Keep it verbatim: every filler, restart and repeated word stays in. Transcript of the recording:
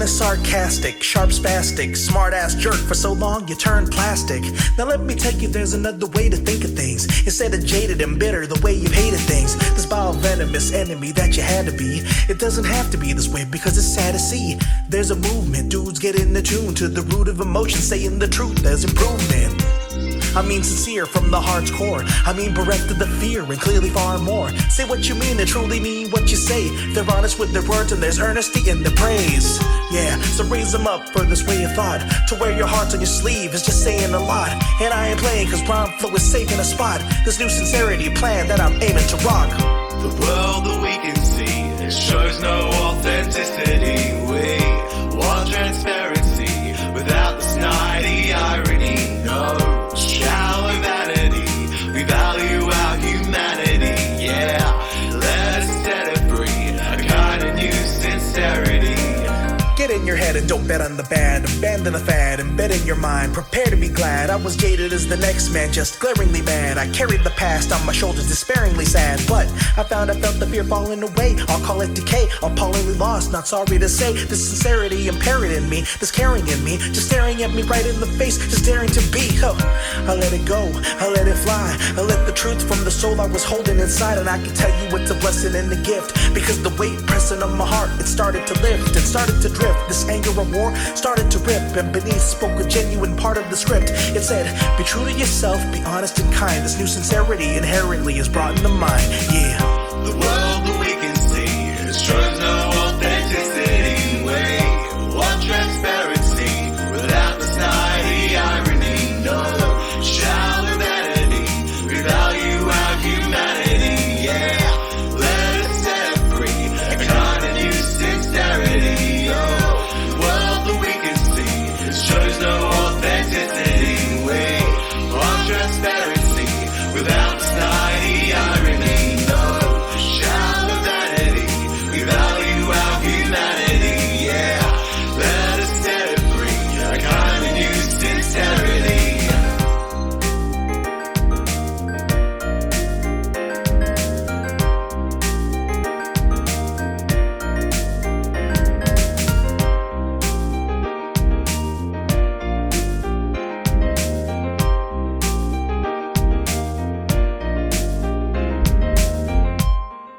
a sarcastic, sharp spastic, smart-ass jerk for so long you turn plastic. Now let me tell you there's another way to think of things. Instead of jaded and bitter the way you've hated things, this vile venomous enemy that you had to be, it doesn't have to be this way because it's sad to see. There's a movement, dudes get in the tune to the root of emotion, saying the truth, there's improvement. I mean sincere from the heart's core. I mean bereft of the fear and clearly far more. Say what you mean and truly mean what you say. They're honest with their words and there's earnesty in their praise. Yeah, so raise them up for this way of thought. To wear your hearts on your sleeve is just saying a lot. And I ain't playing cause rhyme flow is safe in a spot. This new sincerity plan that I'm aiming to rock. The world that we can see, it shows no authenticity. We want transparency without the snidey irony. No shallow vanity, we value our humanity. Yeah, let us set it free, a kind of new sincerity. Get in your head and don't bet on the bad. Abandon the fad and bet in your mind. Prepare to be glad. I was jaded as the next man, just glaringly bad. I carried the past on my shoulders, despairingly sad. But I found I felt the fear falling away. I'll call it decay, appallingly lost, not sorry to say. This sincerity impaired in me, this caring in me, just staring at me right in the face, just daring to be. Oh, I let it go, I let it fly. I let the truth from the soul I was holding inside. And I can tell you it's a blessing and a gift, because the weight pressing on my heart, it started to lift, it started to drift. This anger of war started to rip, and beneath spoke a genuine part of the script. It said, be true to yourself, be honest and kind. This new sincerity inherently is brought into mind. Yeah. The world